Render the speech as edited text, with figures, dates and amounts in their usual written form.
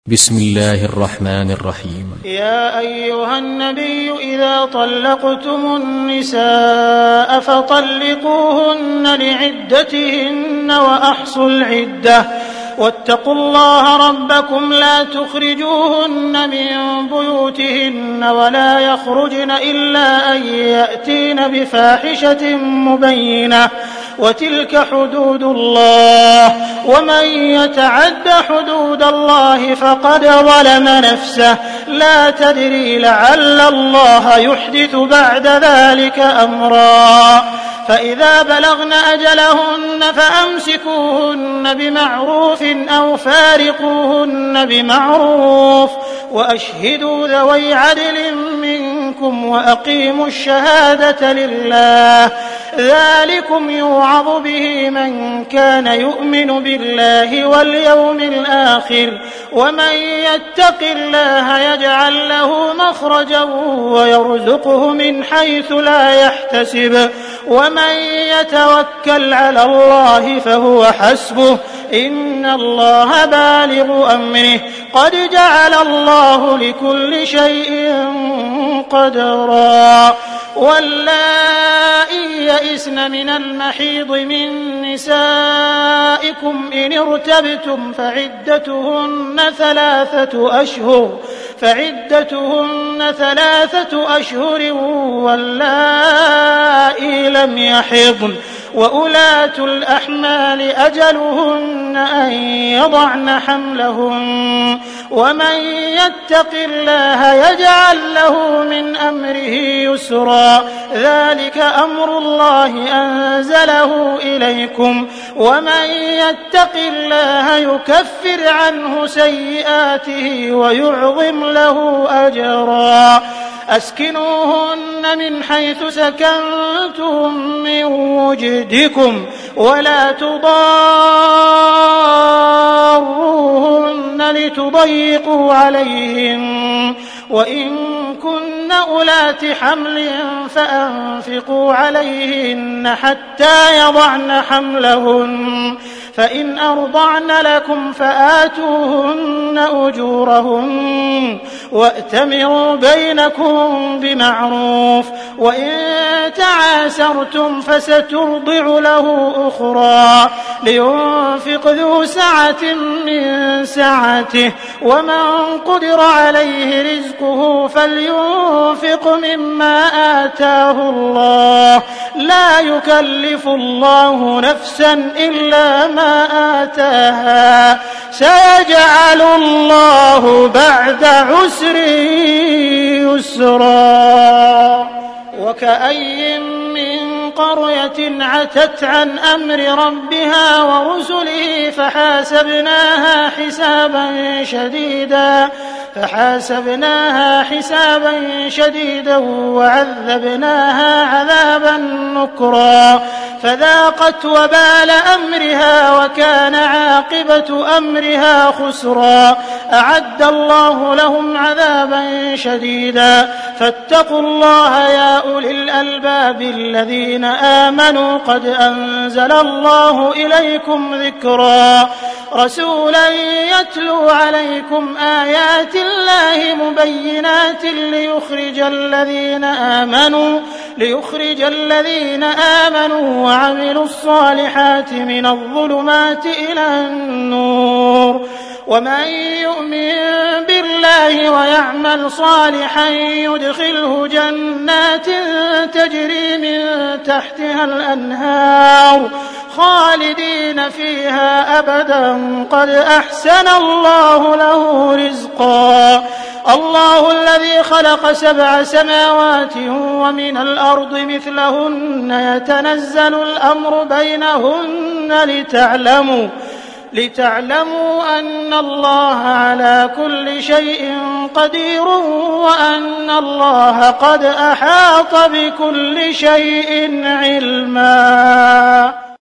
بسم الله الرحمن الرحيم. يا أيها النبي إذا طلقتم النساء فطلقوهن لعدتهن وأحصوا العدة واتقوا الله ربكم لا تخرجوهن من بيوتهن ولا يخرجن إلا أن يأتين بفاحشة مبينة وتلك حدود الله ومن يتعد حدود الله فقد ظلم نفسه لا تدري لعل الله يحدث بعد ذلك أمرا فإذا بلغن أجلهن فأمسكوهن بمعروف أو فارقوهن بمعروف وأشهدوا ذوي عدل منكم وأقيموا الشهادة لله ذلكم يوعظ به من كان يؤمن بالله واليوم الآخر ومن يتق الله يجعل له مخرجا ويرزقه من حيث لا يحتسب ومن يتوكل على الله فهو حسبه إن الله بالغ أمره قد جعل الله لكل شيء قدرا واللائي يئسن من المحيض من نسائكم إن ارتبتم فعدتهن ثلاثة أشهر واللائي لم يحضن وأولاة الأحمال أجلهن أن يضعن حملهن ومن يتق الله يجعل له من أمره يسرا ذلك أمر الله أنزله إليكم ومن يتق الله يكفر عنه سيئاته ويعظم له أجرا أسكنوهن من حيث سكنتم من وجدكم ولا تضاروهن لتضيقوا عليهن وإن كن أولات حمل فأنفقوا عليهن حتى يضعن حملهن فإن أرضعن لكم فآتوهن أجورهن وأتمروا بينكم بمعروف وإن تعاسرتم فسترضع له أخرى لينفق ذو سعة من سعته ومن قدر عليه رزقه فلينفق مما آتاه الله لا يكلف الله نفسا إلا ما آتاها سيجعل الله بعد عسر يسرا وكأي من قرية عتت عن أمر ربها ورسله فحاسبناها حسابا شديدا وعذبناها عذابا نكرا فذاقت وبال أمرها وكان عاقبة أمرها خسرا أعد الله لهم عذابا شديدا فاتقوا الله يا أولي الألباب الذين آمنوا قد أنزل الله إليكم ذكرا رسولا يتلو عليكم آيات الله مبينات ليخرج الذين آمنوا وعملوا الصالحات من الظلمات إلى النور ومن يؤمن بالله ويعمل صالحا يدخله جنات تجري من تحتها الأنهار خالدين فيها أبدا قد أحسن الله له رزقا الله الذي خلق 7 سماوات ومن الأرض مثلهن يتنزل الأمر بينهن لتعلموا أن الله على كل شيء قدير وأن الله قد أحاط بكل شيء علما.